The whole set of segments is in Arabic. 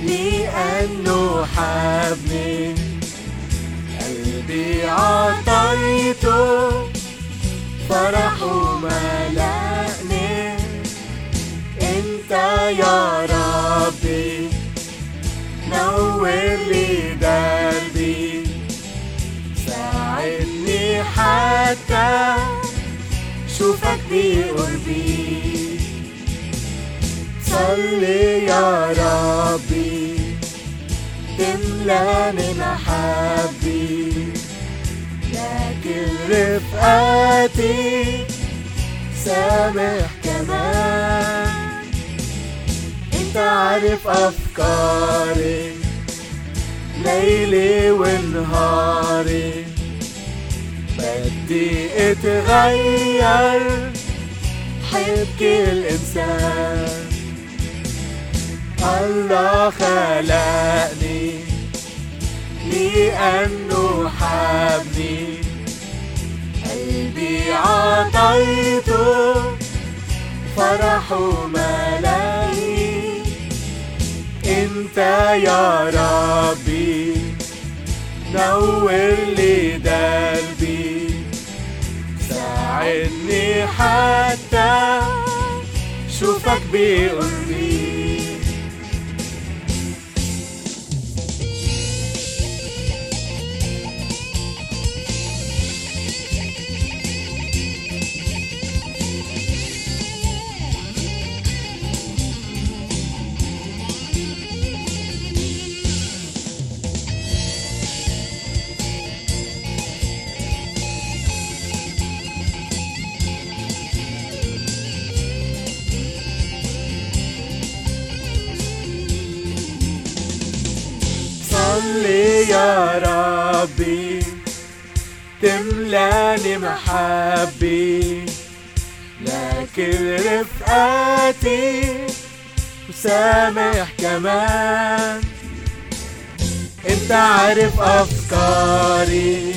لأنه حبني، قلبي عطيته فرحه ملأني. انت يا ربي نور لي دربي، ساعدني حتى شوفك بقربي. صلي يا ربي تملاني محبي، لكن رفقاتي سامح كمان. انت عارف افكاري ليلي ونهاري، بدي اتغير حب كل انسان. الله خلقني لأنه حبني، قلبي عطيته فرحه ملاني. انت يا ربي نور لي دربي، ساعدني حتى شوفك بقربي. صلي يا ربي تملاني محبي، لكن رفقاتي وسامح كمان. انت عارف افكاري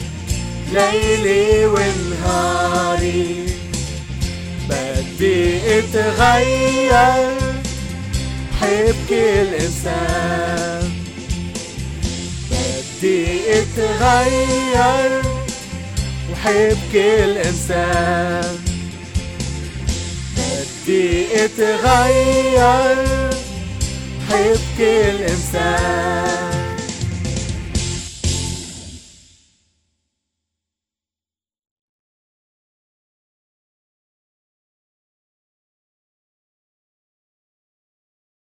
ليلي ونهاري، بدي اتغير حب كل انسان. بدي اتغير وحب كل انسان، بدي اتغير حب كل انسان.